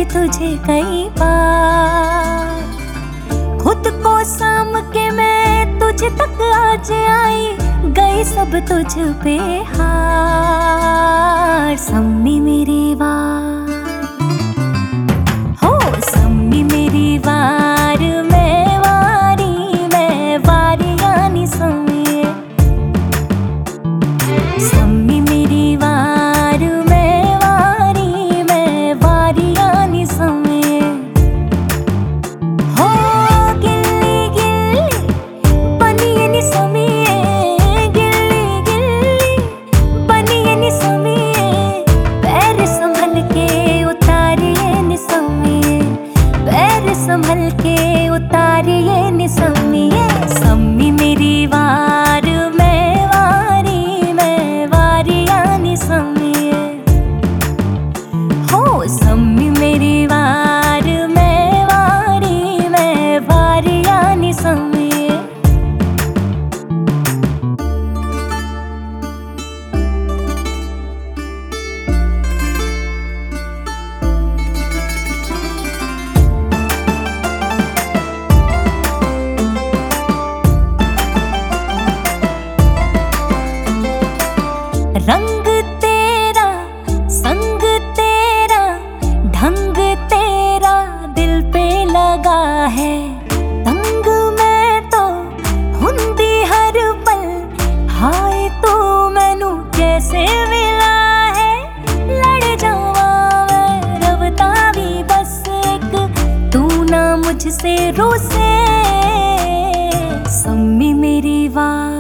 देखी तुझे कई बार, खुद को साम के मैं तुझ तक आज आई, गई सब तुझ पे हार। सम्मी मेरी वार हो, सम्मी मेरी वार, मैं वारी यानी सम्मी, सम्मी मेरी वार, मैं वारी यानी सम्मी। हो गिल्ली गिल्ली बनिए नी सम्मी, गिल्ली गिल्ली बनिए नी सम्मी, पैर संभल के उतारिए नी सम्मी, पैर संभल के उतारिए नी सम्मी। सम्मी मेरी वार, मैं वारी यानी सम्मी। हो सम्मी मेरी वार, मैं वारी यानी सम्मी। रंग तेरा, संग तेरा, ढंग तेरा दिल पे लगा है, तंग मैं तो हुंदी हर पल, हाय तू मैनू कैसे मिला है, लड़ जावा मैं रवता भी बस एक, तू ना मुझसे रूसे। सम्मी मेरी वार